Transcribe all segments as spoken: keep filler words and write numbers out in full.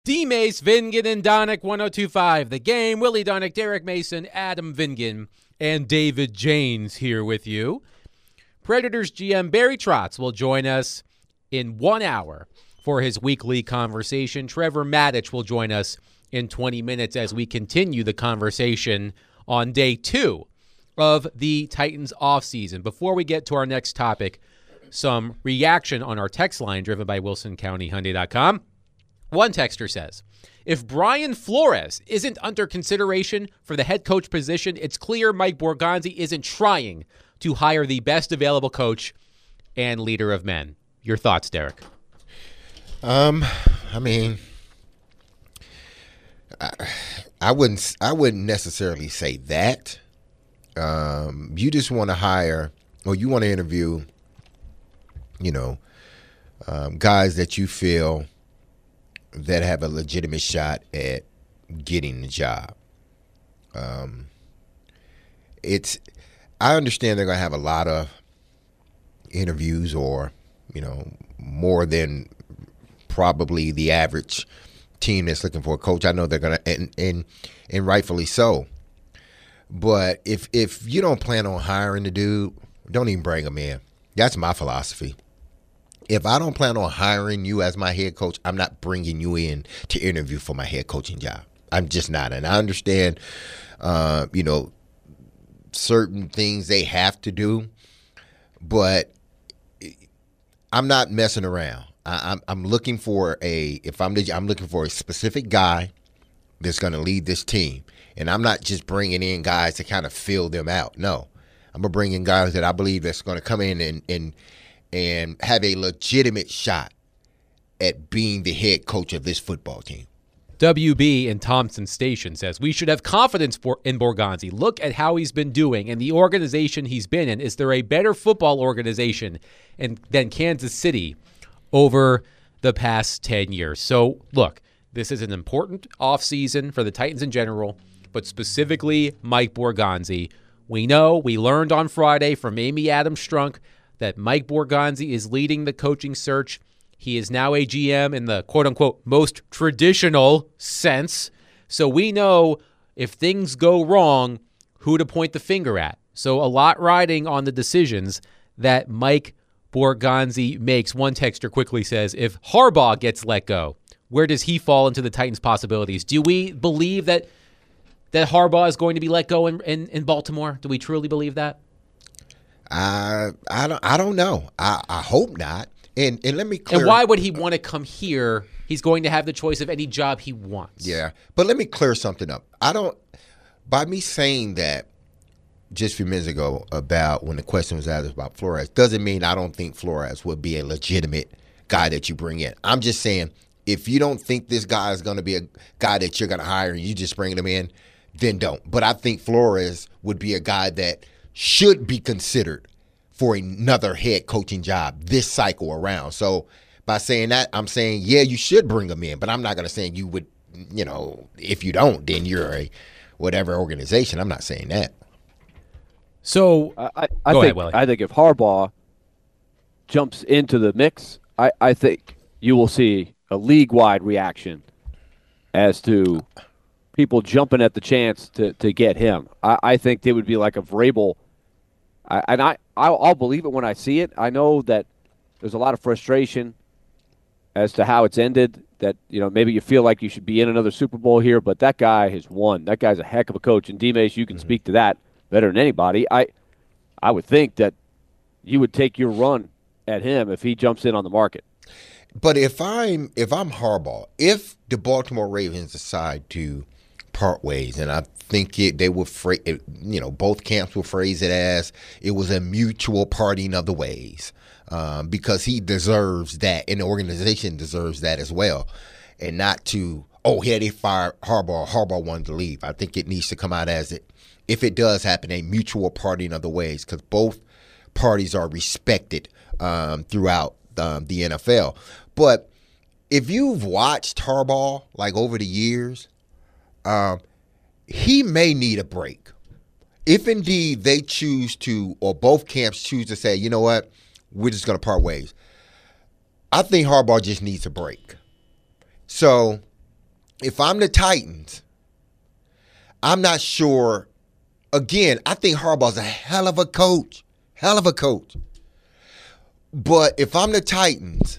D-Mace, Vingan, and Donick, one oh two point five. The Game, Willie Donick, Derek Mason, Adam Vingan, and David Janes here with you. Predators G M Barry Trotz will join us in one hour for his weekly conversation. Trevor Maddich will join us in twenty minutes as we continue the conversation on day two of the Titans offseason. Before we get to our next topic, some reaction on our text line driven by Wilson County Hyundai dot com. One texter says, if Brian Flores isn't under consideration for the head coach position, it's clear Mike Borgonzi isn't trying to hire the best available coach and leader of men. Your thoughts, Derek? Um, I mean, I, I wouldn't. I wouldn't necessarily say that. Um, you just want to hire, or you want to interview, you know, um, guys that you feel that have a legitimate shot at getting the job. Um, it's. I understand they're going to have a lot of interviews, or you know, more than probably the average team that's looking for a coach. I know they're going to, and, and and rightfully so. But if if you don't plan on hiring the dude, don't even bring him in. That's my philosophy. If I don't plan on hiring you as my head coach, I'm not bringing you in to interview for my head coaching job. I'm just not. And I understand, uh, you know, certain things they have to do, but I'm not messing around. I, I'm I'm looking for a if I'm the, I'm looking for a specific guy that's going to lead this team, and I'm not just bringing in guys to kind of fill them out. No, I'm gonna bring in guys that I believe that's going to come in and and and have a legitimate shot at being the head coach of this football team. W B in Thompson Station says, we should have confidence in Borgonzi. Look at how he's been doing and the organization he's been in. Is there a better football organization in, than Kansas City over the past ten years? So, look, this is an important offseason for the Titans in general, but specifically Mike Borgonzi. We know, we learned on Friday from Amy Adams Strunk that Mike Borgonzi is leading the coaching search. He is now a G M in the quote-unquote most traditional sense. So we know if things go wrong, who to point the finger at. So a lot riding on the decisions that Mike Borgonzi makes. One texter quickly says, if Harbaugh gets let go, where does he fall into the Titans' possibilities? Do we believe that that Harbaugh is going to be let go in, in, in Baltimore? Do we truly believe that? I I don't I don't know. I, I hope not. And and let me clear. And why would he want to come here? He's going to have the choice of any job he wants. Yeah, but let me clear something up. I don't. By me saying that just a few minutes ago about when the question was asked about Flores doesn't mean I don't think Flores would be a legitimate guy that you bring in. I'm just saying if you don't think this guy is going to be a guy that you're going to hire and you just bring him in, then don't. But I think Flores would be a guy that should be considered for another head coaching job this cycle around. So by saying that, I'm saying, yeah, you should bring him in, but I'm not going to say you would, you know, if you don't, then you're a whatever organization. I'm not saying that. So I, I, I go think ahead, I think if Harbaugh jumps into the mix, I, I think you will see a league-wide reaction as to people jumping at the chance to, to get him. I, I think they would be like a Vrabel. I, and I, I'll, I'll believe it when I see it. I know that there's a lot of frustration as to how it's ended, that, you know, maybe you feel like you should be in another Super Bowl here, but that guy has won. That guy's a heck of a coach. And, D-Mace, you can mm-hmm. speak to that better than anybody. I I would think that you would take your run at him if he jumps in on the market. But if I'm if I'm Harbaugh, if the Baltimore Ravens decide to part ways, and I think it, they would, fra- it, you know, both camps will phrase it as it was a mutual parting of the ways, um, because he deserves that, and the organization deserves that as well, and not to, oh, yeah, they fired Harbaugh, Harbaugh wanted to leave. I think it needs to come out as it, if it does happen, a mutual parting of the ways, because both parties are respected um, throughout um, the N F L. But if you've watched Harbaugh, like, over the years, um, he may need a break. If indeed they choose to, or both camps choose to say, you know what, we're just going to part ways. I think Harbaugh just needs a break. So if I'm the Titans, I'm not sure. Again, I think Harbaugh's a hell of a coach. Hell of a coach. But if I'm the Titans,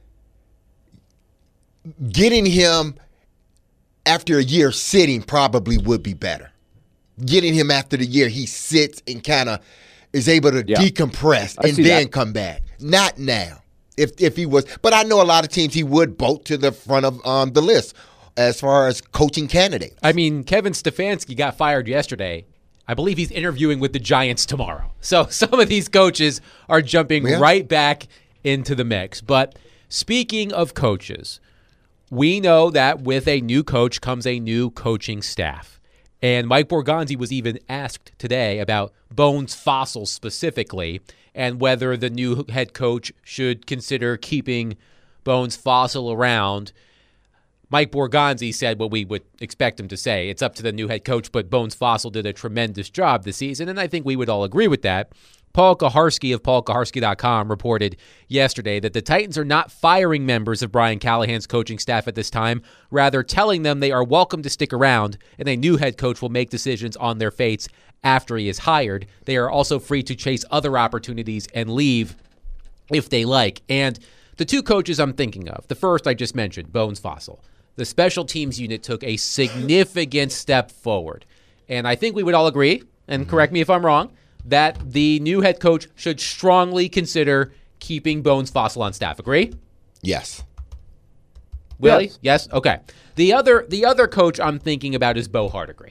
getting him after a year sitting probably would be better. Getting him after the year he sits and kind of is able to yeah. decompress I and then that. come back. Not now. If if he was, but I know a lot of teams he would bolt to the front of um, the list as far as coaching candidates. I mean, Kevin Stefanski got fired yesterday. I believe he's interviewing with the Giants tomorrow. So some of these coaches are jumping yeah. right back into the mix. But speaking of coaches, we know that with a new coach comes a new coaching staff. And Mike Borgonzi was even asked today about Bones Fassel specifically and whether the new head coach should consider keeping Bones Fassel around. Mike Borgonzi said what we would expect him to say. It's up to the new head coach, but Bones Fassel did a tremendous job this season, and I think we would all agree with that. Paul Kaharski of paul kaharski dot com reported yesterday that the Titans are not firing members of Brian Callahan's coaching staff at this time, rather telling them they are welcome to stick around, and a new head coach will make decisions on their fates after he is hired. They are also free to chase other opportunities and leave if they like. And the two coaches I'm thinking of, the first I just mentioned, Bones Fassel. The special teams unit took a significant step forward. And I think we would all agree, and mm-hmm. correct me if I'm wrong, that the new head coach should strongly consider keeping Bones Fassel on staff. Agree? Yes. Willie? Yes. yes? Okay. The other the other coach I'm thinking about is Bo Hardegree.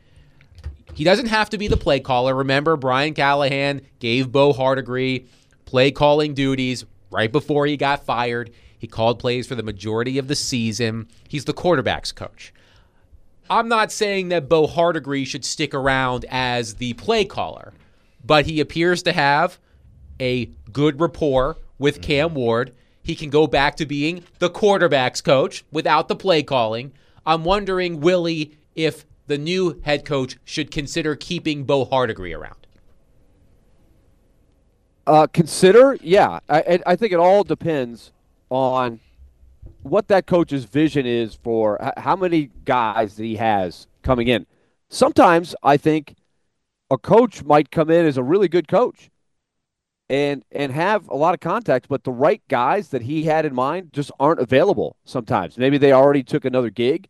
He doesn't have to be the play caller. Remember, Brian Callahan gave Bo Hardegree play calling duties right before he got fired. He called plays for the majority of the season. He's the quarterback's coach. I'm not saying that Bo Hardegree should stick around as the play caller, but he appears to have a good rapport with Cam Ward. He can go back to being the quarterback's coach without the play calling. I'm wondering, Willie, if the new head coach should consider keeping Bo Hardegree around. Uh, consider, yeah. I, I think it all depends on what that coach's vision is for how many guys that he has coming in. Sometimes I think a coach might come in as a really good coach and and have a lot of contacts, but the right guys that he had in mind just aren't available sometimes. Maybe they already took another gig.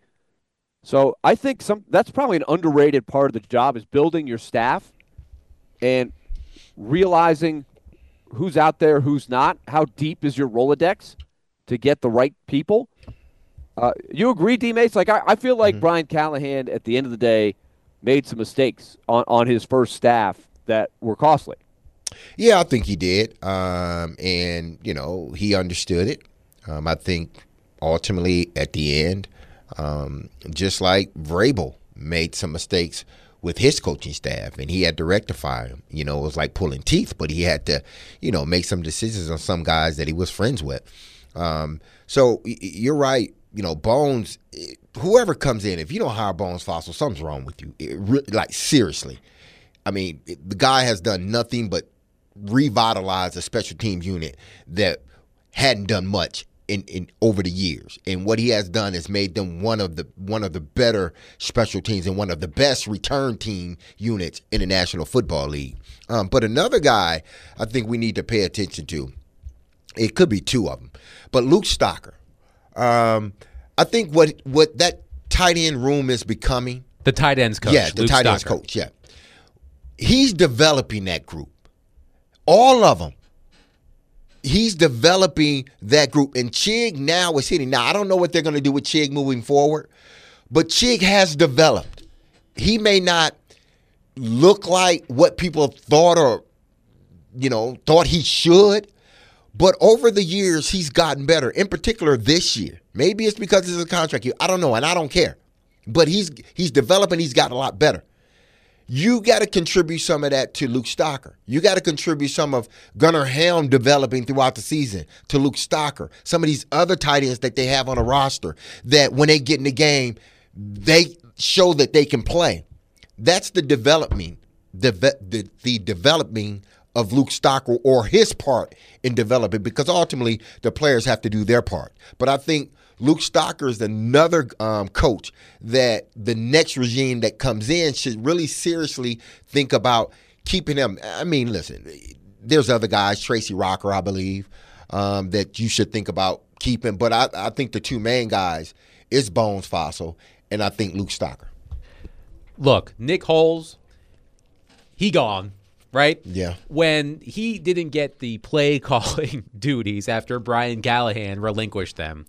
So I think some that's probably an underrated part of the job is building your staff and realizing who's out there, who's not, how deep is your Rolodex to get the right people. Uh, you agree, D-Mace? Like, I, I feel like mm-hmm. Brian Callahan, at the end of the day, made some mistakes on, on his first staff that were costly. Yeah, I think he did. Um, and, you know, he understood it. Um, I think ultimately at the end, um, just like Vrabel made some mistakes with his coaching staff, and he had to rectify them. You know, it was like pulling teeth, but he had to, you know, make some decisions on some guys that he was friends with. Um, so you're right. You know, Bones, whoever comes in, if you don't hire Bones Fassel, something's wrong with you. It re- like, seriously. I mean, it, the guy has done nothing but revitalize a special teams unit that hadn't done much in, in over the years. And what he has done is made them one of the one of the better special teams and one of the best return team units in the National Football League. Um, but another guy I think we need to pay attention to, it could be two of them, but Luke Stocker. Um, I think what what that tight end room is becoming. The tight ends coach. Yeah, the Luke tight ends coach, yeah. He's developing that group. All of them. He's developing that group. And Chig now is hitting. Now, I don't know what they're going to do with Chig moving forward, but Chig has developed. He may not look like what people thought or, you know, thought he should, but over the years, he's gotten better, in particular this year. Maybe it's because it's a contract year. I don't know, and I don't care. But he's he's developing. He's gotten a lot better. You got to contribute some of that to Luke Stocker. You got to contribute some of Gunnar Helm developing throughout the season to Luke Stocker. Some of these other tight ends that they have on a roster that when they get in the game, they show that they can play. That's the developing, the, the, the developing of Luke Stocker or his part in developing, because ultimately the players have to do their part. But I think Luke Stocker is another um, coach that the next regime that comes in should really seriously think about keeping him. I mean, listen, there's other guys, Tracy Rocker, I believe, um, that you should think about keeping. But I, I think the two main guys is Bones Fossil, and I think Luke Stocker. Look, Nick Holes, he gone. Right? Yeah. When he didn't get the play calling duties after Brian Callahan relinquished them,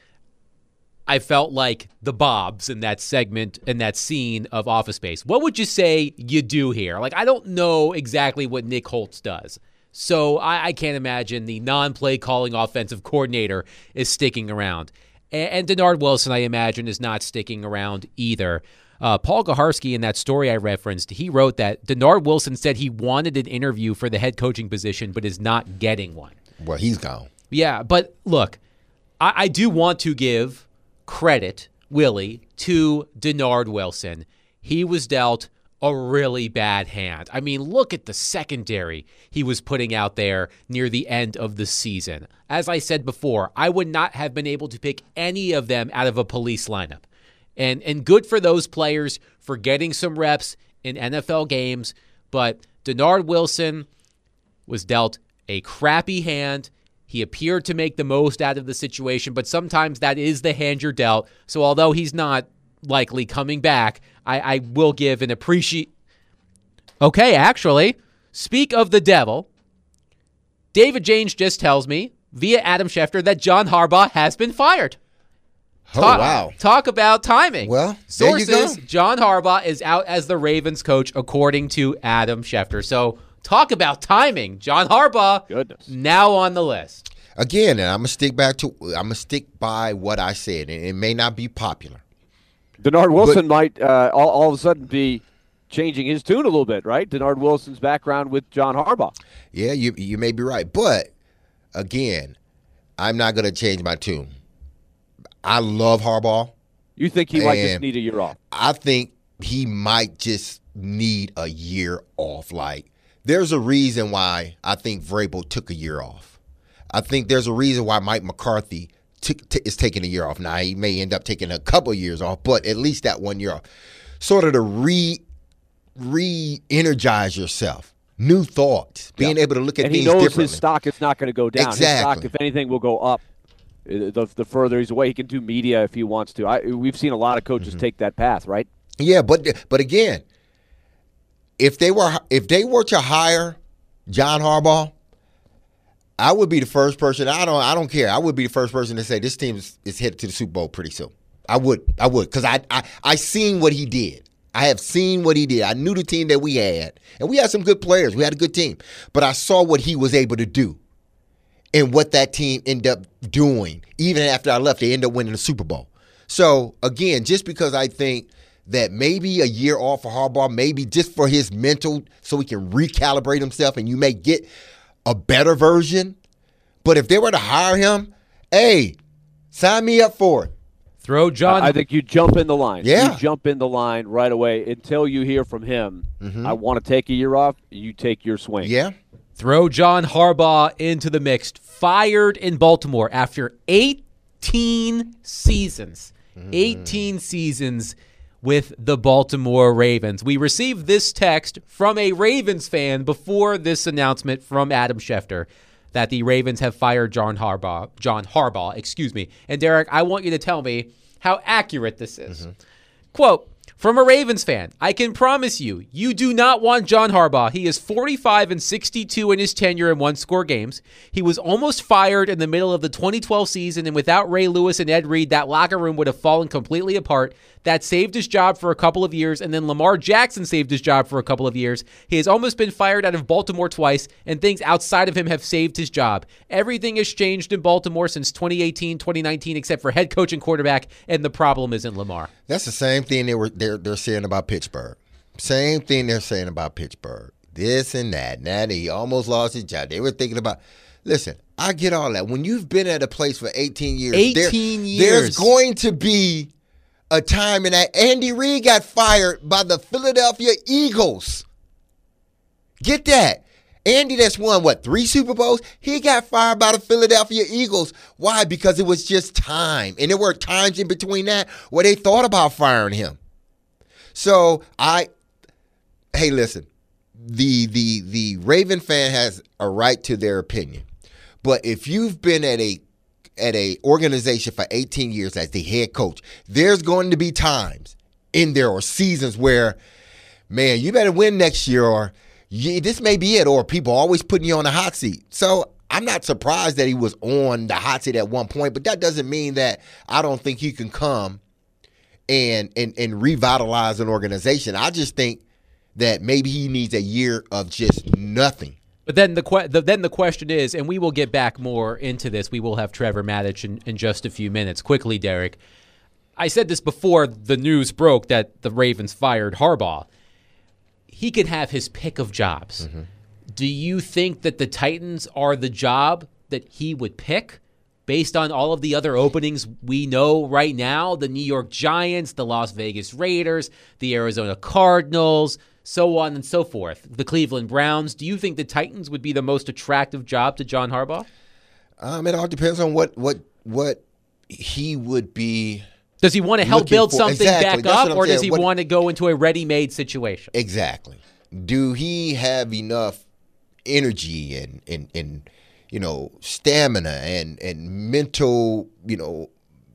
I felt like the Bobs in that segment, in that scene of Office Space. What would you say you do here? Like, I don't know exactly what Nick Holtz does. So I, I can't imagine the non-play calling offensive coordinator is sticking around. And, and Denard Wilson, I imagine, is not sticking around either. Uh, Paul Gaharski, in that story I referenced, he wrote that Denard Wilson said he wanted an interview for the head coaching position, but is not getting one. Well, he's gone. Yeah, but look, I, I do want to give credit, Willie, to Denard Wilson. He was dealt a really bad hand. I mean, look at the secondary he was putting out there near the end of the season. As I said before, I would not have been able to pick any of them out of a police lineup. And and good for those players for getting some reps in N F L games. But Denard Wilson was dealt a crappy hand. He appeared to make the most out of the situation, but sometimes that is the hand you're dealt. So although he's not likely coming back, I, I will give an appreciate. Okay, actually, speak of the devil. David James just tells me via Adam Schefter that John Harbaugh has been fired. Oh, talk, wow. Talk about timing. Well, sources, there you go. John Harbaugh is out as the Ravens coach, according to Adam Schefter. So talk about timing. John Harbaugh, Goodness. now on the list. Again, and I'm gonna stick back to I'm gonna stick by what I said, and it may not be popular. Denard Wilson But- might uh, all, all of a sudden be changing his tune a little bit, right? Denard Wilson's background with John Harbaugh. Yeah, you you may be right, but again, I'm not gonna change my tune. I love Harbaugh. You think he might just And need a year off? I think he might just need a year off. Like, there's a reason why I think Vrabel took a year off. I think there's a reason why Mike McCarthy t- t- is taking a year off. Now, he may end up taking a couple of years off, but at least that one year off. Sort of to re, re-energize yourself. New thoughts. Being Yeah. able to look at And things he knows differently. his stock is not going to go down. His stock, Exactly. if anything, will go up. Uh, The, the further he's away, he can do media if he wants to. I, we've seen a lot of coaches Mm-hmm. take that path, right? Yeah, but but again, if they were if they were to hire John Harbaugh, I would be the first person. I don't I don't care. I would be the first person to say this team is, is headed to the Super Bowl pretty soon. I would I would because I I I seen what he did. I have seen what he did. I knew the team that we had, and we had some good players. We had a good team, but I saw what he was able to do. And what that team ended up doing, even after I left, they ended up winning the Super Bowl. So, again, just because I think that maybe a year off for Harbaugh, maybe just for his mental, so he can recalibrate himself and you may get a better version. But if they were to hire him, hey, sign me up for it. Throw John. I, I think you jump in the line. Yeah. You jump in the line right away until you hear from him. I want to take a year off. You take your swing. Yeah. Throw John Harbaugh into the mix. Fired in Baltimore after eighteen seasons. eighteen seasons with the Baltimore Ravens. We received this text from a Ravens fan before this announcement from Adam Schefter that the Ravens have fired John Harbaugh. John Harbaugh, excuse me. And Derek, I want you to tell me how accurate this is. Quote, from a Ravens fan, I can promise you, you do not want John Harbaugh. He is forty-five and sixty-two in his tenure in one-score games. He was almost fired in the middle of the twenty twelve season, and without Ray Lewis and Ed Reed, that locker room would have fallen completely apart. That saved his job for a couple of years, and then Lamar Jackson saved his job for a couple of years. He has almost been fired out of Baltimore twice, and things outside of him have saved his job. Everything has changed in Baltimore since twenty eighteen, twenty nineteen, except for head coach and quarterback, and the problem isn't Lamar. That's the same thing they were they're they're saying about Pittsburgh. Same thing they're saying about Pittsburgh. This and that. Now he almost lost his job. They were thinking about. Listen, I get all that. When you've been at a place for eighteen years, eighteen there, years. there's going to be a time in that. Andy Reid got fired by the Philadelphia Eagles. Get that. Andy that's won, what, three Super Bowls? He got fired by the Philadelphia Eagles. Why? Because it was just time. And there were times in between that where they thought about firing him. So I, hey, listen, the the the Raven fan has a right to their opinion. But if you've been at a at a organization for eighteen years as the head coach, there's going to be times in there or seasons where, man, you better win next year, or yeah, this may be it, or people always putting you on the hot seat. So I'm not surprised that he was on the hot seat at one point, but that doesn't mean that I don't think he can come and and and revitalize an organization. I just think that maybe he needs a year of just nothing. But then the, que- the then the question is, and we will get back more into this. We will have Trevor Maddich in, in just a few minutes. Quickly, Derek, I said this before the news broke that the Ravens fired Harbaugh. He can have his pick of jobs. Mm-hmm. Do you think that the Titans are the job that he would pick based on all of the other openings we know right now? The New York Giants, the Las Vegas Raiders, the Arizona Cardinals, so on and so forth. The Cleveland Browns. Do you think the Titans would be the most attractive job to John Harbaugh? Um, it all depends on what what what he would be. Does he want to help build for. something exactly. back up, or saying. does he what, want to go into a ready-made situation? Exactly. Do he have enough energy and, and, and you know, stamina and, and mental, you know,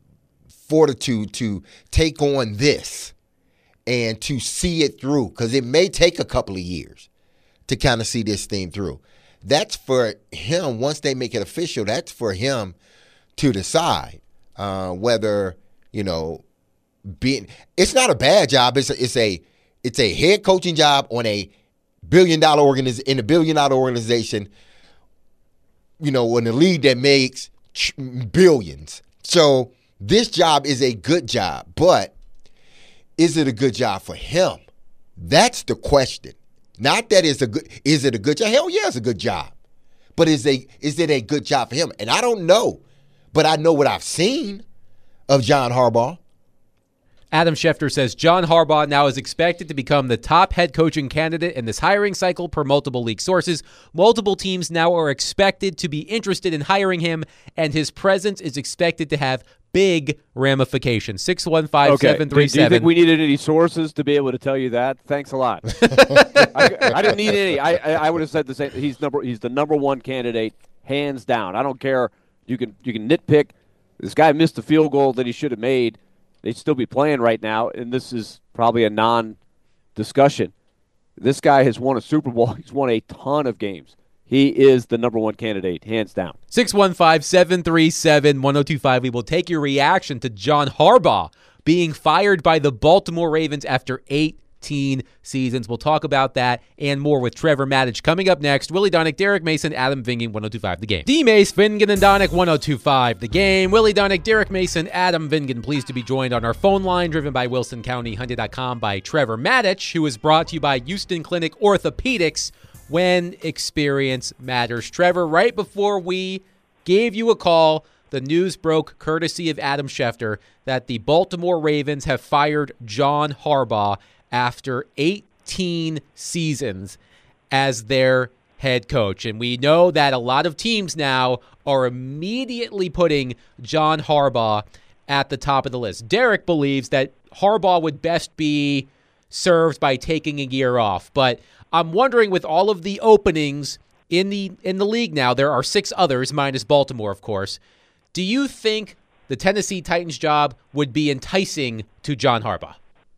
fortitude to take on this and to see it through? Because it may take a couple of years to kind of see this thing through. That's for him. Once they make it official, that's for him to decide uh, whether, you know, being. It's not a bad job. It's a, it's a it's a head coaching job on a billion dollar organiz in a billion dollar organization. You know, in a league that makes billions. So this job is a good job, but is it a good job for him? That's the question. Not that it's a good. Is it a good job? Hell yeah, it's a good job. But is a is it a good job for him? And I don't know, but I know what I've seen of John Harbaugh. Adam Schefter says John Harbaugh now is expected to become the top head coaching candidate in this hiring cycle per multiple league sources. Multiple teams now are expected to be interested in hiring him, and his presence is expected to have big ramifications. six one five, seven three seven. Do you think we needed any sources to be able to tell you that? Thanks a lot. I, I didn't need any. I, I, I would have said the same. He's number. He's the number one candidate, hands down. I don't care. You can you can nitpick. This guy missed the field goal that he should have made. They'd still be playing right now, and this is probably a non-discussion. This guy has won a Super Bowl. He's won a ton of games. He is the number one candidate, hands down. six one five, seven three seven, one oh two five. We will take your reaction to John Harbaugh being fired by the Baltimore Ravens after eighteen seasons. We'll talk about that and more with Trevor Maddich coming up next. Willie Donick, Derek Mason, Adam Vingan, one oh two five The Game. D-Mace, Vingan, and Donick, one oh two five The Game. Willie Donick, Derek Mason, Adam Vingan, pleased to be joined on our phone line, driven by Wilson County Hyundai dot com by Trevor Maddich, who is brought to you by Houston Clinic Orthopedics, when experience matters. Trevor, right before we gave you a call, the news broke courtesy of Adam Schefter that the Baltimore Ravens have fired John Harbaugh after eighteen seasons as their head coach. And we know that a lot of teams now are immediately putting John Harbaugh at the top of the list. Derek believes that Harbaugh would best be served by taking a year off. But I'm wondering, with all of the openings in the in the league now, there are six others, minus Baltimore, of course. Do you think the Tennessee Titans job would be enticing to John Harbaugh?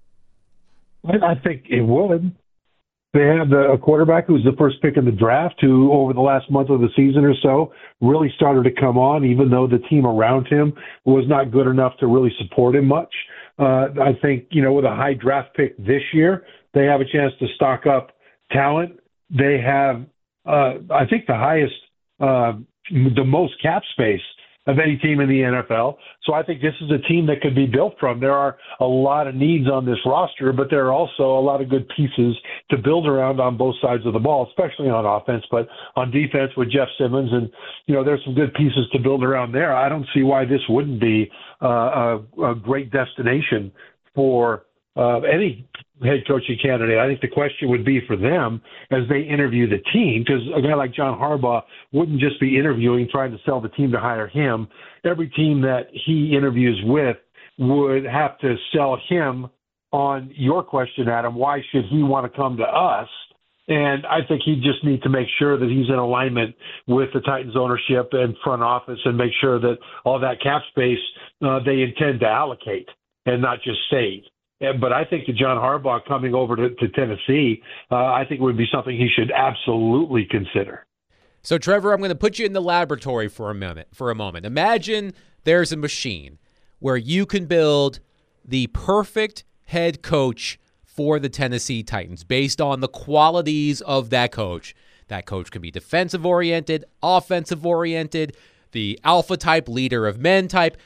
I think it would. They have the, a quarterback who was the first pick in the draft who, over the last month of the season or so, really started to come on, even though the team around him was not good enough to really support him much. Uh, I think, you know, with a high draft pick this year, they have a chance to stock up talent. They have, uh, I think, the highest, uh, the most cap space of any team in the N F L. So I think this is a team that could be built from. There are a lot of needs on this roster, but there are also a lot of good pieces to build around on both sides of the ball, especially on offense, but on defense with Jeff Simmons. And, you know, there's some good pieces to build around there. I don't see why this wouldn't be uh, a, a great destination for uh, any head coaching candidate. I think the question would be for them as they interview the team, because a guy like John Harbaugh wouldn't just be interviewing, trying to sell the team to hire him. Every team that he interviews with would have to sell him on your question, Adam. Why should he want to come to us? And I think he just needs to make sure that he's in alignment with the Titans ownership and front office and make sure that all that cap space uh, they intend to allocate and not just save. And, but I think that John Harbaugh coming over to, to Tennessee, uh, I think would be something he should absolutely consider. So, Trevor, I'm going to put you in the laboratory for a moment. For a moment, imagine there's a machine where you can build the perfect head coach for the Tennessee Titans based on the qualities of that coach. That coach can be defensive-oriented, offensive-oriented, the alpha type, leader of men type.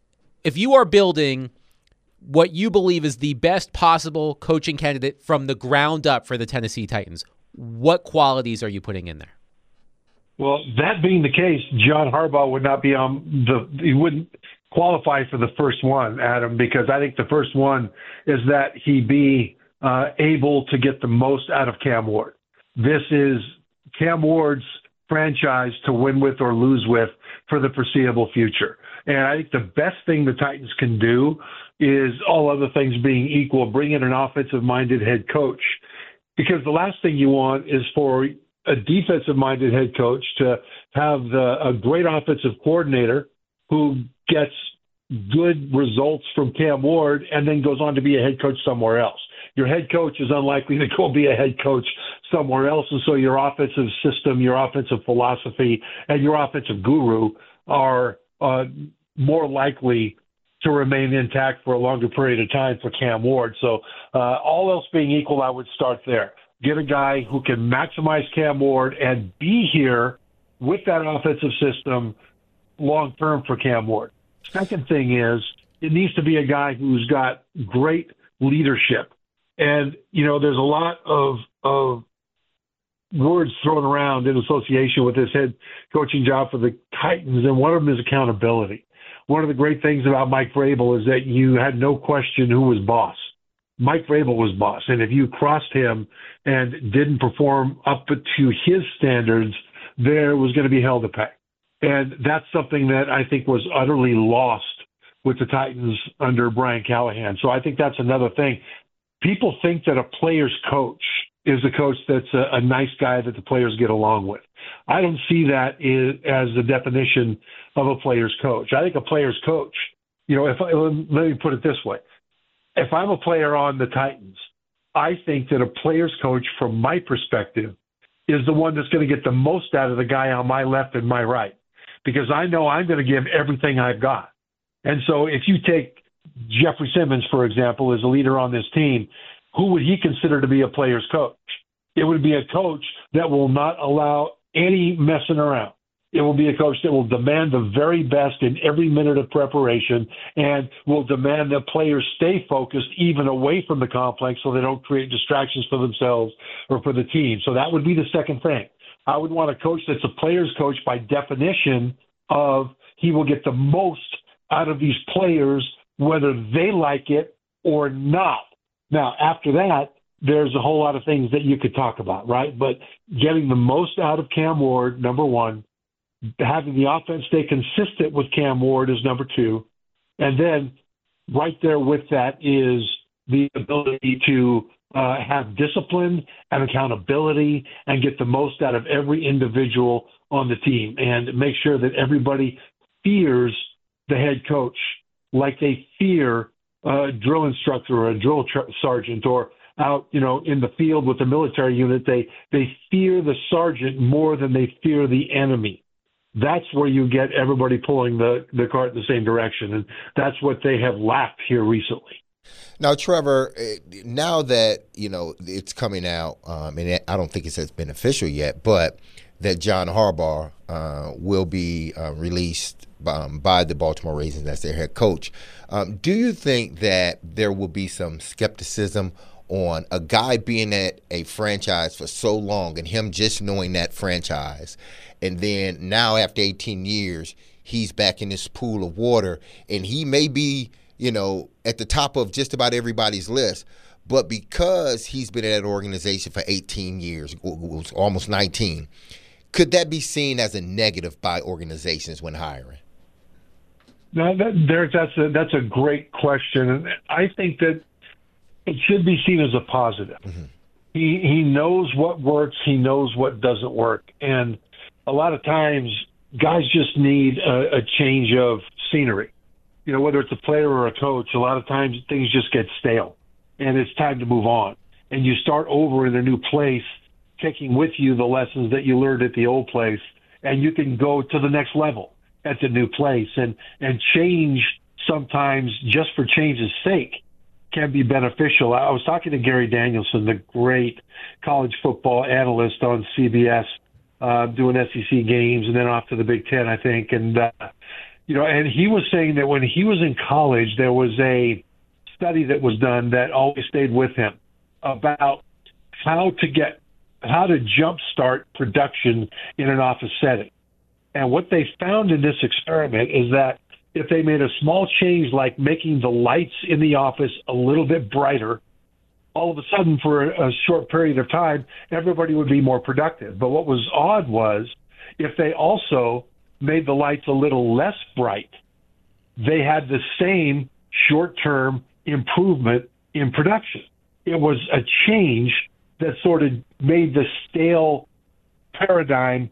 If you are building what you believe is the best possible coaching candidate from the ground up for the Tennessee Titans, what qualities are you putting in there? Well, that being the case, John Harbaugh would not be on the – he wouldn't qualify for the first one, Adam, because I think the first one is that he be uh, able to get the most out of Cam Ward. This is Cam Ward's franchise to win with or lose with for the foreseeable future. And I think the best thing the Titans can do is, all other things being equal, bring in an offensive-minded head coach. Because the last thing you want is for a defensive-minded head coach to have the, a great offensive coordinator who gets good results from Cam Ward and then goes on to be a head coach somewhere else. Your head coach is unlikely to go be a head coach somewhere else, and so your offensive system, your offensive philosophy, and your offensive guru are uh, more likely to remain intact for a longer period of time for Cam Ward. So uh, all else being equal, I would start there. Get a guy who can maximize Cam Ward and be here with that offensive system long-term for Cam Ward. Second thing is, it needs to be a guy who's got great leadership. And, you know, there's a lot of of words thrown around in association with this head coaching job for the Titans, and one of them is accountability. One of the great things about Mike Vrabel is that you had no question who was boss. Mike Vrabel was boss. And if you crossed him and didn't perform up to his standards, there was going to be hell to pay. And that's something that I think was utterly lost with the Titans under Brian Callahan. So I think that's another thing. People think that a player's coach is a coach that's a, a nice guy that the players get along with. I don't see that as the definition of a player's coach. I think a player's coach, you know, if I, let me put it this way. If I'm a player on the Titans, I think that a player's coach, from my perspective, is the one that's going to get the most out of the guy on my left and my right, because I know I'm going to give everything I've got. And so if you take Jeffrey Simmons, for example, as a leader on this team, who would he consider to be a player's coach? It would be a coach that will not allow any messing around. It will be a coach that will demand the very best in every minute of preparation and will demand that players stay focused even away from the complex so they don't create distractions for themselves or for the team. So that would be the second thing. I would want a coach that's a player's coach by definition of he will get the most out of these players whether they like it or not. Now, after that, there's a whole lot of things that you could talk about, right? But getting the most out of Cam Ward, number one, having the offense stay consistent with Cam Ward is number two. And then right there with that is the ability to uh, have discipline and accountability and get the most out of every individual on the team and make sure that everybody fears the head coach like they fear a drill instructor or a drill tr- sergeant, or out, you know, in the field with the military unit, they, they fear the sergeant more than they fear the enemy. That's where you get everybody pulling the, the cart in the same direction. And that's what they have lacked here recently. Now, Trevor, now that, you know, it's coming out, um, and I don't think it's as been official yet, but that John Harbaugh uh, will be uh, released um, by the Baltimore Ravens as their head coach. Um, do you think that there will be some skepticism on a guy being at a franchise for so long and him just knowing that franchise, and then now after eighteen years, he's back in this pool of water, and he may be you know, at the top of just about everybody's list. But because he's been at that organization for eighteen years, almost nineteen, could that be seen as a negative by organizations when hiring? No, that, there, that's a that's a great question, and I think that it should be seen as a positive. Mm-hmm. He he knows what works, he knows what doesn't work, and a lot of times guys just need a, a change of scenery. You know, whether it's a player or a coach, a lot of times things just get stale, and it's time to move on. And you start over in a new place, taking with you the lessons that you learned at the old place, and you can go to the next level at the new place. And, and change sometimes just for change's sake can be beneficial. I was talking to Gary Danielson, the great college football analyst on C B S, uh, doing S E C games and then off to the Big Ten, I think. And, uh, you know, and he was saying that when he was in college, there was a study that was done that always stayed with him about how to get, how to jumpstart production in an office setting. And what they found in this experiment is that if they made a small change like making the lights in the office a little bit brighter, all of a sudden for a short period of time, everybody would be more productive. But what was odd was if they also made the lights a little less bright, they had the same short-term improvement in production. It was a change that sort of made the stale paradigm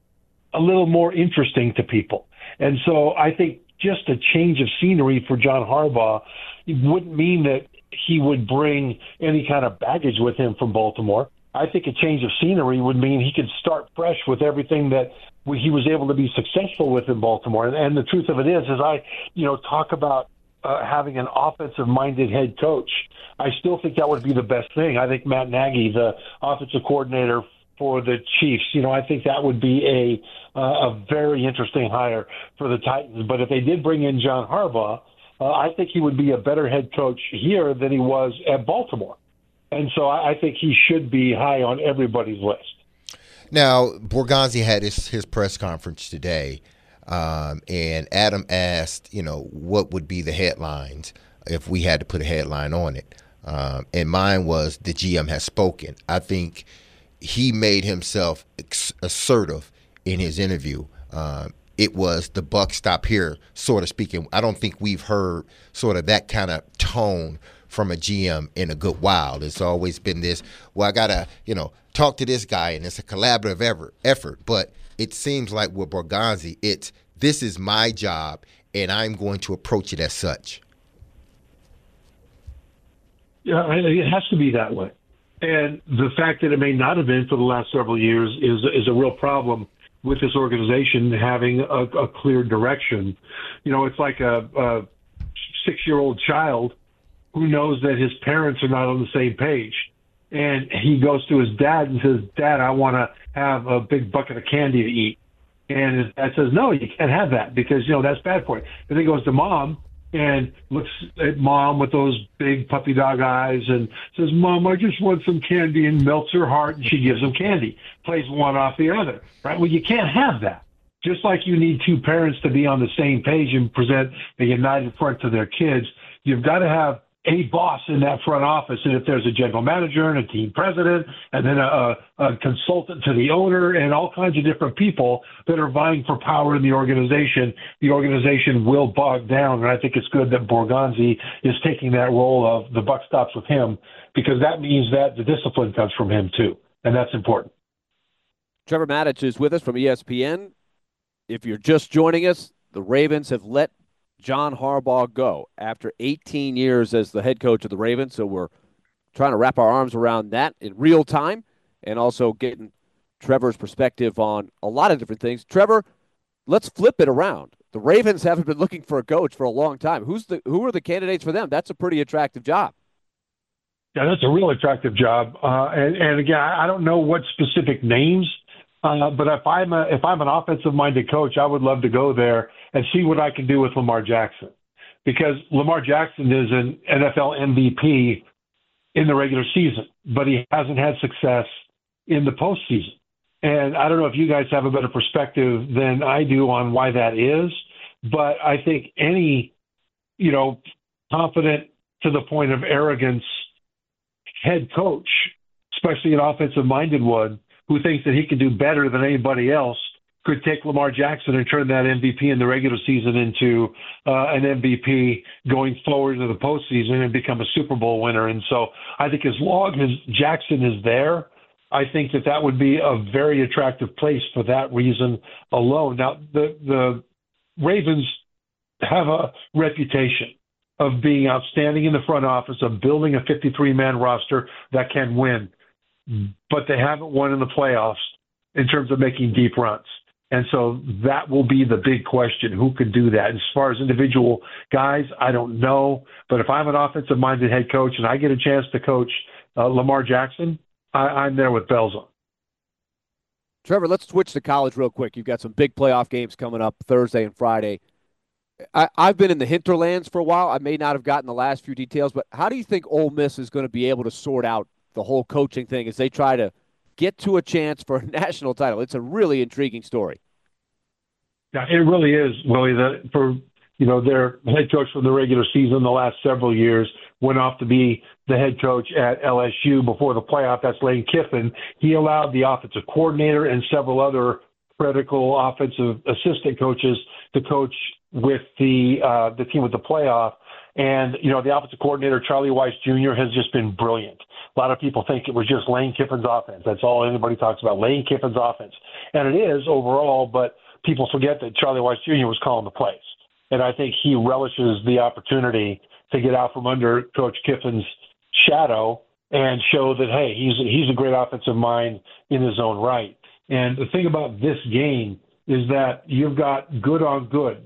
a little more interesting to people. And so I think just a change of scenery for John Harbaugh wouldn't mean that he would bring any kind of baggage with him from Baltimore. I think a change of scenery would mean he could start fresh with everything that he was able to be successful with in Baltimore. And, and the truth of it is, as I, you know, talk about uh, having an offensive-minded head coach, I still think that would be the best thing. I think Matt Nagy, the offensive coordinator for the Chiefs, you know, I think that would be a uh, a very interesting hire for the Titans. But if they did bring in John Harbaugh, uh, I think he would be a better head coach here than he was at Baltimore. And so I, I think he should be high on everybody's list. Now, Borgonzi had his, his press conference today, um, and Adam asked, you know, what would be the headlines if we had to put a headline on it. Um, and mine was the G M has spoken. I think he made himself ex- assertive in his interview. Um, it was the buck stop here, sort of speaking. I don't think we've heard sort of that kind of tone from a G M in a good while. It's always been this, well, I got to, you know, talk to this guy, and it's a collaborative ever, effort. But it seems like with Borgonzi, it's this is my job, and I'm going to approach it as such. Yeah, it has to be that way. And the fact that it may not have been for the last several years is is a real problem with this organization having a, a clear direction. You know, it's like a, a six-year-old child who knows that his parents are not on the same page. And he goes to his dad and says, Dad, I want to have a big bucket of candy to eat. And his dad says, no, you can't have that because, you know, that's bad for you. Then he goes to Mom and looks at Mom with those big puppy dog eyes and says, Mom, I just want some candy, and melts her heart, and she gives him candy. Plays one off the other, right? Well, you can't have that. Just like you need two parents to be on the same page and present a united front to their kids, you've got to have a boss in that front office. And if there's a general manager and a team president and then a, a consultant to the owner and all kinds of different people that are vying for power in the organization, the organization will bog down. And I think it's good that Borgonzi is taking that role of the buck stops with him, because that means that the discipline comes from him too. And that's important. Trevor Matich is with us from E S P N. If you're just joining us, the Ravens have let John Harbaugh go after eighteen years as the head coach of the Ravens. So we're trying to wrap our arms around that in real time and also getting Trevor's perspective on a lot of different things. Trevor, let's flip it around. The Ravens haven't been looking for a coach for a long time. Who's the who are the candidates for them? That's a pretty attractive job. Yeah, that's a real attractive job. Uh, and, and again, I don't know what specific names, uh, but if I'm a, if I'm an offensive-minded coach, I would love to go there and see what I can do with Lamar Jackson, because Lamar Jackson is an N F L M V P in the regular season, but he hasn't had success in the postseason. And I don't know if you guys have a better perspective than I do on why that is, but I think any, you know, confident to the point of arrogance head coach, especially an offensive-minded one, who thinks that he can do better than anybody else, could take Lamar Jackson and turn that M V P in the regular season into uh, an M V P going forward into the postseason and become a Super Bowl winner. And so I think as long as Jackson is there, I think that that would be a very attractive place for that reason alone. Now, the the Ravens have a reputation of being outstanding in the front office, of building a fifty-three man roster that can win, but they haven't won in the playoffs in terms of making deep runs. And so that will be the big question. Who could do that? As far as individual guys, I don't know. But if I'm an offensive-minded head coach and I get a chance to coach uh, Lamar Jackson, I, I'm there with bells on. Trevor, let's switch to college real quick. You've got some big playoff games coming up Thursday and Friday. I, I've been in the hinterlands for a while. I may not have gotten the last few details, but how do you think Ole Miss is going to be able to sort out the whole coaching thing as they try to get to a chance for a national title? It's a really intriguing story. Yeah, it really is, Willie. That for you know their head coach from the regular season the last several years went off to be the head coach at L S U before the playoff. That's Lane Kiffin. He allowed the offensive coordinator and several other critical offensive assistant coaches to coach with the uh, the team with the playoff. And, you know, the offensive coordinator, Charlie Weiss Junior, has just been brilliant. A lot of people think it was just Lane Kiffin's offense. That's all anybody talks about, Lane Kiffin's offense. And it is overall, but people forget that Charlie Weiss Junior was calling the plays. And I think he relishes the opportunity to get out from under Coach Kiffin's shadow and show that, hey, he's he's a great offensive mind in his own right. And the thing about this game is that you've got good on good.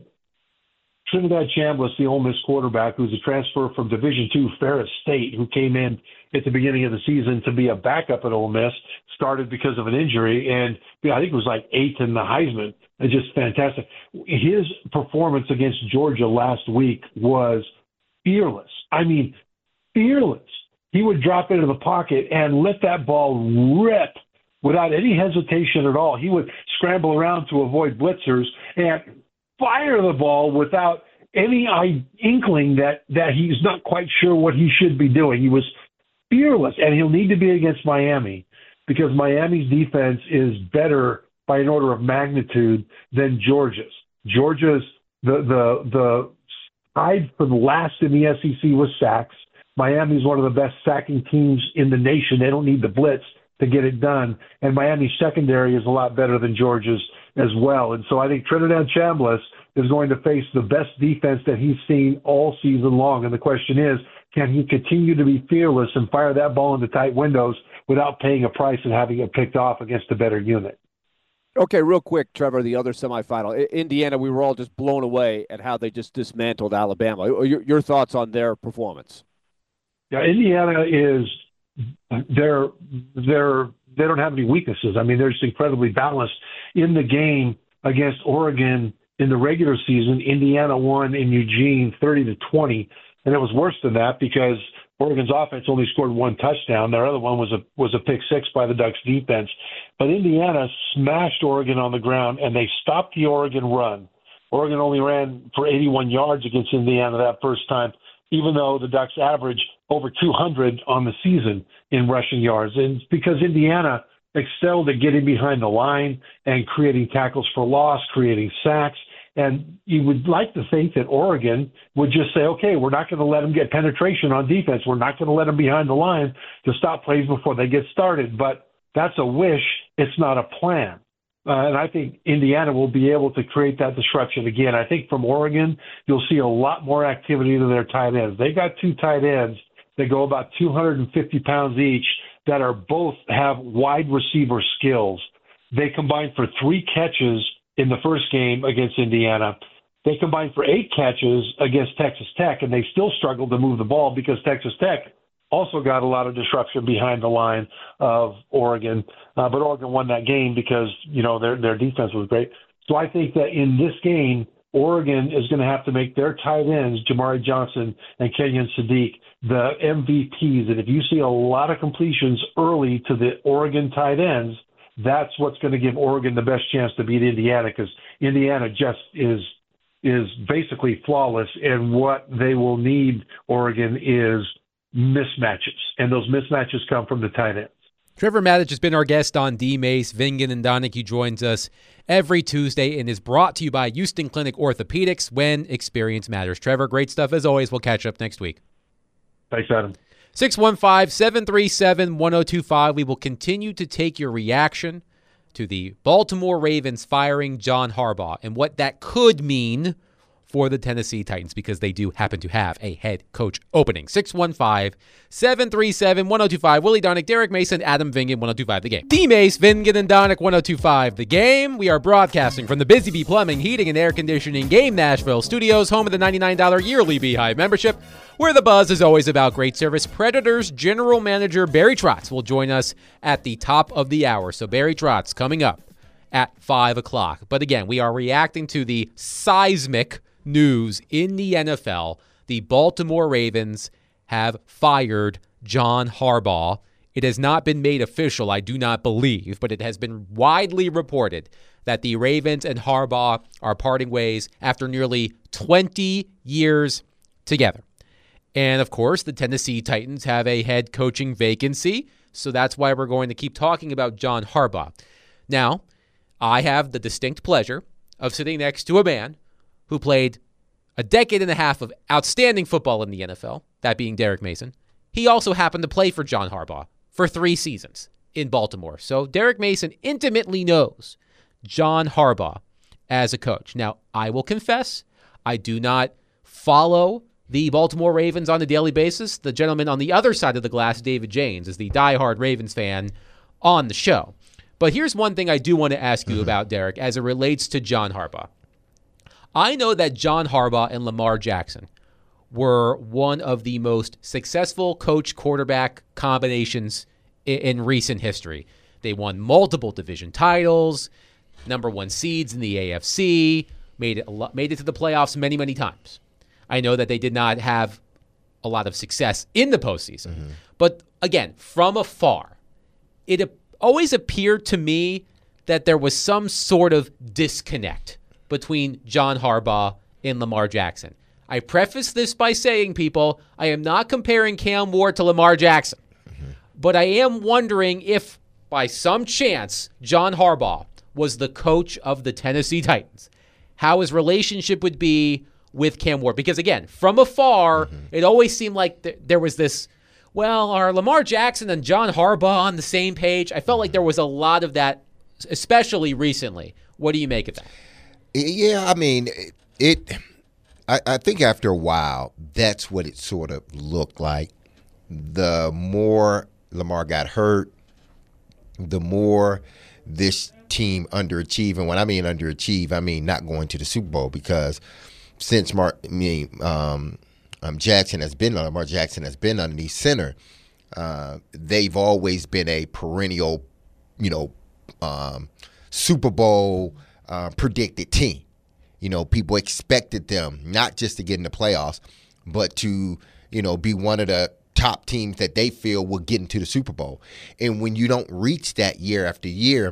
Trinidad Chambliss, the Ole Miss quarterback, who's a transfer from Division two Ferris State, who came in at the beginning of the season to be a backup at Ole Miss, started because of an injury, and you know, I think it was like eighth in the Heisman. It's just fantastic. His performance against Georgia last week was fearless. I mean, fearless. He would drop into the pocket and let that ball rip without any hesitation at all. He would scramble around to avoid blitzers and fire the ball without any inkling that, that he's not quite sure what he should be doing. He was fearless, and he'll need to be against Miami because Miami's defense is better by an order of magnitude than Georgia's. Georgia's, the the the tied for the last in the S E C with sacks. Miami's one of the best sacking teams in the nation. They don't need the blitz to get it done. And Miami's secondary is a lot better than Georgia's as well. And so I think Trinidad Chambliss is going to face the best defense that he's seen all season long. And the question is, can he continue to be fearless and fire that ball into tight windows without paying a price and having it picked off against a better unit? Okay, real quick, Trevor, the other semifinal. I- Indiana, we were all just blown away at how they just dismantled Alabama. Your, your thoughts on their performance? Yeah, Indiana is they're they're they don't have any weaknesses. I mean, they're just incredibly balanced. In the game against Oregon in the regular season, Indiana won in Eugene thirty to twenty, and it was worse than that because Oregon's offense only scored one touchdown. Their other one was a was a pick six by the Ducks defense. But Indiana smashed Oregon on the ground, and they stopped the Oregon run. Oregon only ran for eighty-one yards against Indiana that first time, even though the Ducks averaged over two hundred on the season in rushing yards. And it's because Indiana excelled at getting behind the line and creating tackles for loss, creating sacks. And you would like to think that Oregon would just say, okay, we're not going to let them get penetration on defense. We're not going to let them behind the line to stop plays before they get started. But that's a wish. It's not a plan. Uh, and I think Indiana will be able to create that disruption again. I think from Oregon, you'll see a lot more activity to their tight ends. They got two tight ends that go about two hundred fifty pounds each that are both have wide receiver skills. They combined for three catches in the first game against Indiana. They combined for eight catches against Texas Tech, and they still struggled to move the ball because Texas Tech also got a lot of disruption behind the line of Oregon. Uh, but Oregon won that game because, you know, their their defense was great. So I think that in this game, Oregon is going to have to make their tight ends, Jamari Johnson and Kenyon Sadiq, the M V Ps. And if you see a lot of completions early to the Oregon tight ends, that's what's going to give Oregon the best chance to beat Indiana because Indiana just is is basically flawless, and what they will need, Oregon, is mismatches, and those mismatches come from the tight ends. Trevor Matich has been our guest on D-Mace. Vingan and Donahue joins us every Tuesday and is brought to you by Houston Clinic Orthopedics, when experience matters. Trevor, great stuff as always. We'll catch up next week. Thanks, Adam. six one five, seven three seven, one oh two five. We will continue to take your reaction to the Baltimore Ravens firing John Harbaugh and what that could mean for the Tennessee Titans, because they do happen to have a head coach opening. six one five, seven three seven, one oh two five. Willie Donick, Derek Mason, Adam Vingan, one oh two five The Game. D-Mace, Vingan, and Donick, one oh two five The Game. We are broadcasting from the Busy Bee Plumbing, Heating, and Air Conditioning Game Nashville studios, home of the ninety-nine dollars yearly Beehive membership, where the buzz is always about great service. Predators General Manager Barry Trotz will join us at the top of the hour. So Barry Trotz coming up at five o'clock. But again, we are reacting to the seismic news in the N F L. The Baltimore Ravens have fired John Harbaugh. It has not been made official, I do not believe, but it has been widely reported that the Ravens and Harbaugh are parting ways after nearly twenty years together. And of course, the Tennessee Titans have a head coaching vacancy, so that's why we're going to keep talking about John Harbaugh. Now, I have the distinct pleasure of sitting next to a man who played a decade and a half of outstanding football in the N F L, that being Derek Mason. He also happened to play for John Harbaugh for three seasons in Baltimore. So Derek Mason intimately knows John Harbaugh as a coach. Now, I will confess, I do not follow the Baltimore Ravens on a daily basis. The gentleman on the other side of the glass, David James, is the diehard Ravens fan on the show. But here's one thing I do want to ask you mm-hmm. about, Derek, as it relates to John Harbaugh. I know that John Harbaugh and Lamar Jackson were one of the most successful coach-quarterback combinations in, in recent history. They won multiple division titles, number one seeds in the A F C, made it a lot, made it to the playoffs many, many times. I know that they did not have a lot of success in the postseason. Mm-hmm. But again, from afar, it always appeared to me that there was some sort of disconnect between John Harbaugh and Lamar Jackson. I preface this by saying, people, I am not comparing Cam Ward to Lamar Jackson. Mm-hmm. But I am wondering if, by some chance, John Harbaugh was the coach of the Tennessee Titans, how his relationship would be with Cam Ward. Because, again, from afar, mm-hmm. it always seemed like th- there was this, well, are Lamar Jackson and John Harbaugh on the same page? I felt mm-hmm. like there was a lot of that, especially recently. What do you make of that? Yeah, I mean, it. it I, I think after a while, that's what it sort of looked like. The more Lamar got hurt, the more this team underachieved. And when I mean underachieve, I mean not going to the Super Bowl, because since Mark, I mean, um, um, Jackson has been Lamar Jackson has been underneath center, uh, they've always been a perennial, you know, um, Super Bowl Uh, predicted team. You know, people expected them not just to get in the playoffs, but to, you know, be one of the top teams that they feel will get into the Super Bowl. And when you don't reach that year after year,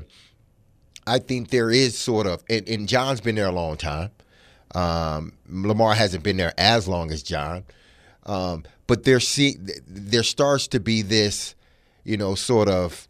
I think there is sort of, and, and John's been there a long time. Um, Lamar hasn't been there as long as John. Um, but there, see, there starts to be this, you know, sort of,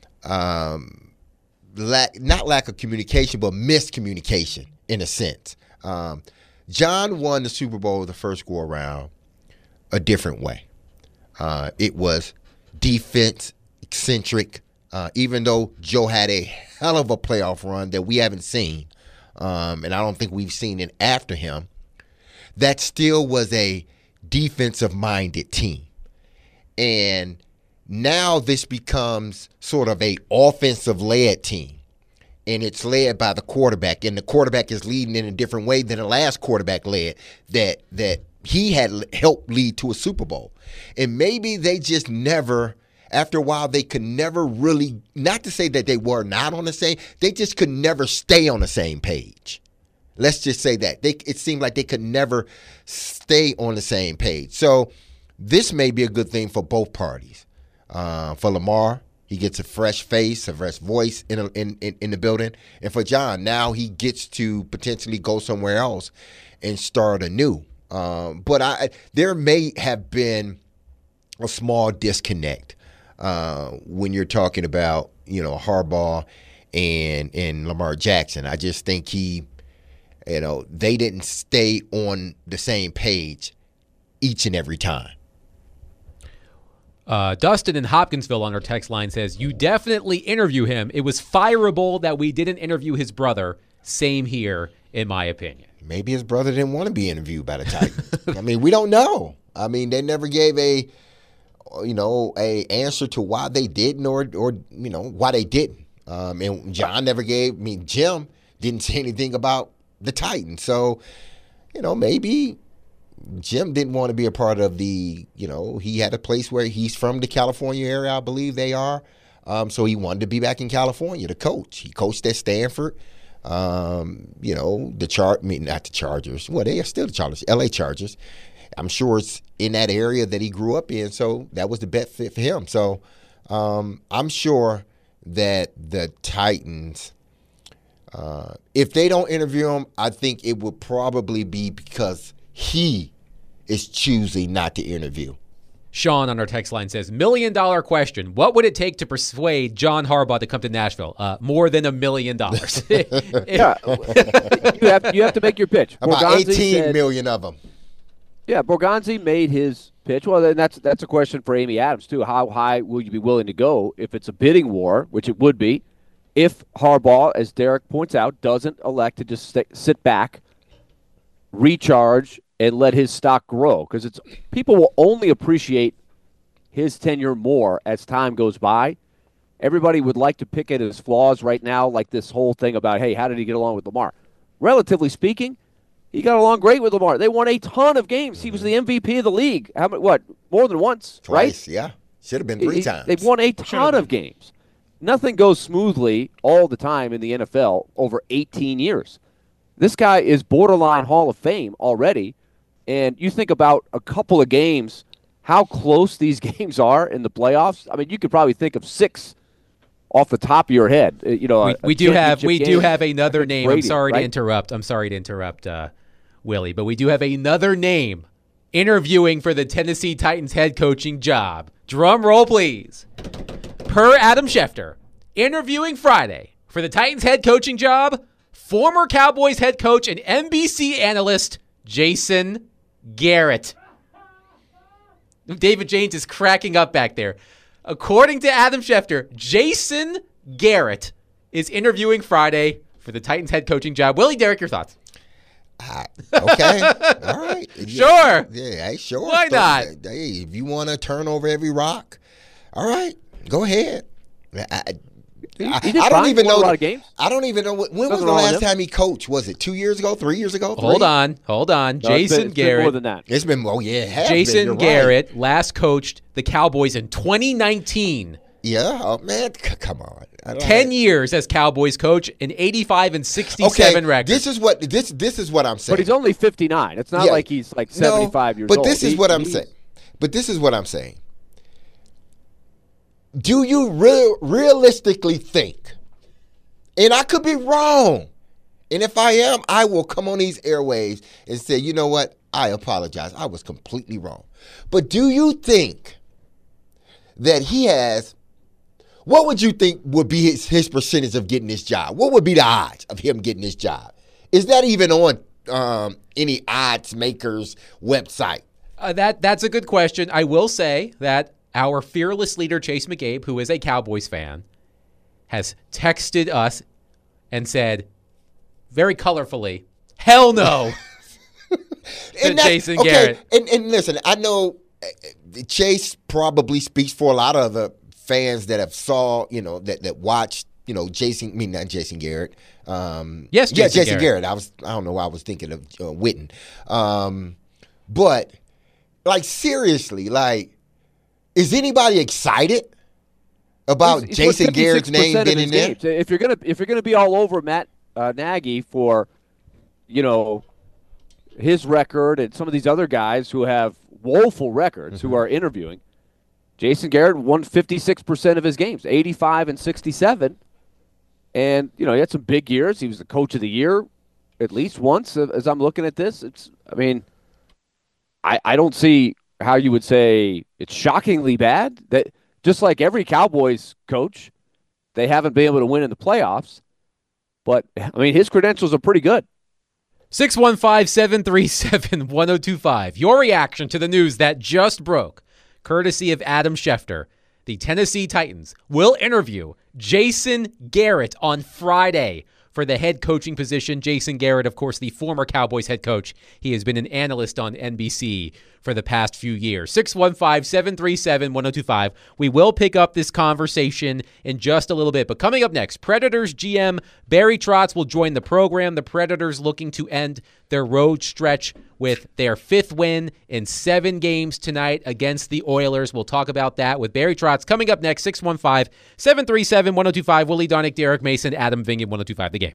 um, Lack, not lack of communication, but miscommunication in a sense. Um, John won the Super Bowl the first go around a different way. Uh, it was defense eccentric, uh, even though Joe had a hell of a playoff run that we haven't seen, um, and I don't think we've seen it after him. That still was a defensive-minded team. And now this becomes sort of a offensive-led team, and it's led by the quarterback, and the quarterback is leading in a different way than the last quarterback led that that he had helped lead to a Super Bowl. And maybe they just never, after a while, they could never really, not to say that they were not on the same, they just could never stay on the same page. Let's just say that. They, it seemed like they could never stay on the same page. So this may be a good thing for both parties. Uh, for Lamar, He gets a fresh face, a fresh voice in, a, in, in in the building. And for John, now he gets to potentially go somewhere else and start anew. Um, but I, there may have been a small disconnect uh, when you're talking about, you know, Harbaugh and and Lamar Jackson. I just think he, you know, they didn't stay on the same page each and every time. Uh, Dustin in Hopkinsville on our text line says, you definitely interview him. It was fireable that we didn't interview his brother. Same here, in my opinion. Maybe his brother didn't want to be interviewed by the Titans. I mean, we don't know. I mean, they never gave a, you know, a answer to why they didn't or, or you know, why they didn't. Um, and John never gave, I mean, Jim didn't say anything about the Titans. So, you know, maybe Jim didn't want to be a part of the, you know, he had a place where he's from the California area, I believe they are. Um, so he wanted to be back in California to coach. He coached at Stanford. Um, you know, the chart, I mean, not the Chargers. Well, they are still the Chargers, L A Chargers. I'm sure it's in that area that he grew up in. So that was the best fit for him. So um, I'm sure that the Titans, uh, if they don't interview him, I think it would probably be because he is choosing not to interview. Sean on our text line says, million dollar question. What would it take to persuade John Harbaugh to come to Nashville? Uh, more than a million dollars. Yeah, you have you have to make your pitch. About Borgonzi eighteen said, million of them. Yeah, Borgonzi made his pitch. Well, then that's that's a question for Amy Adams too. How high will you be willing to go if it's a bidding war, which it would be, if Harbaugh, as Derek points out, doesn't elect to just stay, sit back, recharge, and let his stock grow? Because it's people will only appreciate his tenure more as time goes by. Everybody would like to pick at his flaws right now, like this whole thing about, hey, how did he get along with Lamar? Relatively speaking, he got along great with Lamar. They won a ton of games. He was the M V P of the league. How many, what, more than once, Twice, right? yeah. Should have been three He- times. They've won a ton of games. Nothing goes smoothly all the time in the N F L over eighteen years. This guy is borderline Hall of Fame already. And you think about a couple of games, how close these games are in the playoffs. I mean, you could probably think of six off the top of your head. Uh, You know, we, a- a we do have championship we do game have another against name. Brady, I'm sorry right? to interrupt. I'm sorry to interrupt, uh, Willie, but we do have another name interviewing for the Tennessee Titans head coaching job. Drum roll, please. Per Adam Schefter, interviewing Friday for the Titans head coaching job, former Cowboys head coach and N B C analyst Jason Garrett. David James is cracking up back there. According to Adam Schefter, Jason Garrett is interviewing Friday for the Titans head coaching job. Willie, Derek, your thoughts? Ah, okay. All right. Sure. Yeah, hey, sure. Why not? Hey, if you want to turn over every rock, all right, go ahead. I, I, He, I- he did I don't fine. even He won know. a lot of games. I don't even know. When was Nothing the wrong with last him. time he coached? Was it two years ago, three years ago? Hold Three? on. Hold on. No, it's Jason been- it's been Garrett. more than that. It's been, oh, yeah, it has been. Jason You're right. Garrett last coached the Cowboys in twenty nineteen. Yeah, oh, man, c- come on. All Ten right. years as Cowboys coach, an eighty-five and sixty-seven Okay, record. this is what this this is what I'm saying. But he's only fifty-nine. It's not Yeah. like he's like No, seventy-five years but old. this is He- what I'm he's- saying. But this is what I'm saying. Do you real realistically think? And I could be wrong. And if I am, I will come on these airwaves and say, you know what? I apologize. I was completely wrong. But do you think that he has, what would you think would be his, his percentage of getting this job? What would be the odds of him getting this job? Is that even on um, any odds makers website? Uh, that that's a good question. I will say that our fearless leader, Chase McGabe, who is a Cowboys fan, has texted us and said very colorfully, hell no, to And that- Jason okay, Garrett. And, and listen, I know uh, Chase probably speaks for a lot of the fans that have saw, you know, that, that watched, you know, Jason, I mean, not Jason Garrett. Um, Yes, yeah, Jason Jason Garrett. Garrett. I was, I don't know why I was thinking of uh, Witten. Um, but, like, seriously, like, is anybody excited about He's- he's Jason won Garrett's name fifty-six percent being of in his there? games. If you're gonna if you're gonna be all over Matt uh, Nagy for, you know, his record and some of these other guys who have woeful records Mm-hmm. who are interviewing, Jason Garrett won fifty-six percent of his games, eighty-five and sixty-seven. And, you know, he had some big years. He was the coach of the year at least once as I'm looking at this. It's, I mean, I, I don't see how you would say it's shockingly bad. That just like every Cowboys coach, they haven't been able to win in the playoffs. But, I mean, his credentials are pretty good. six one five, seven three seven, one oh two five. Your reaction to the news that just broke, courtesy of Adam Schefter. The Tennessee Titans will interview Jason Garrett on Friday for the head coaching position. Jason Garrett, of course, the former Cowboys head coach. He has been an analyst on N B C for the past few years. six one five, seven three seven, one oh two five. We will pick up this conversation in just a little bit. But coming up next, Predators G M Barry Trotz will join the program. The Predators looking to end their road stretch with their fifth win in seven games tonight against the Oilers. We'll talk about that with Barry Trotz coming up next. six one five, seven three seven, one oh two five. Willie Donick, Derek Mason, Adam Vingan, one oh two five The Game.